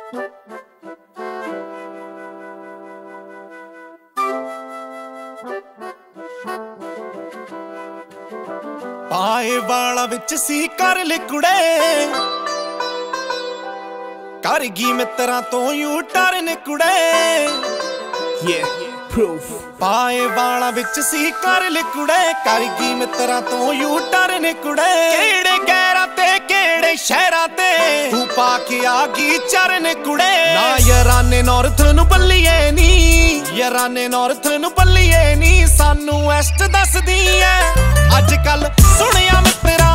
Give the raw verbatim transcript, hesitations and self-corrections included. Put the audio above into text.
ਪਾਏ ਵਾਲਾ ਵਿੱਚ ਸੀ ਕਰ ਲੈ ਕੁੜੇ, ਕਰ ਗਈ ਮਿੱਤਰਾਂ ਤੋਂ ਯੂ ਟਰਨ ਕੁੜੇ। Yeah, proof। ਪਾਏ ਵਾਲਾ ਵਿੱਚ ਸੀ ਕਰ ਲੈ ਕੁੜੇ, ਕਰ ਗਈ ਮਿੱਤਰਾਂ ਤੋਂ ਯੂ ਟਰਨ ਕੁੜੇ। ਕਿਹੜੇ ਗੈਰਾਂ ਤੇ ਕਿਹੜੇ ਸ਼ਹਿਰਾਂ ਤੇ ਤੂੰ ਪਾ ਕੇ ਆ ਗਈ ਚਰਨ ਕੁੜੇ। ਨਾ ਯਾਰਾਨੇ ਨਾਰਥ ਨੂੰ ਬੱਲੀਏ ਨੀ, ਯਾਰਾਨੇ ਨਾਰਥ ਨੂੰ ਬੱਲੀਏ ਨੀ, ਸਾਨੂੰ ਐਸਟ ਦੱਸਦੀ ਐ ਅੱਜ ਕੱਲ ਸੁਣਿਆ ਮਿੱਤਰਾ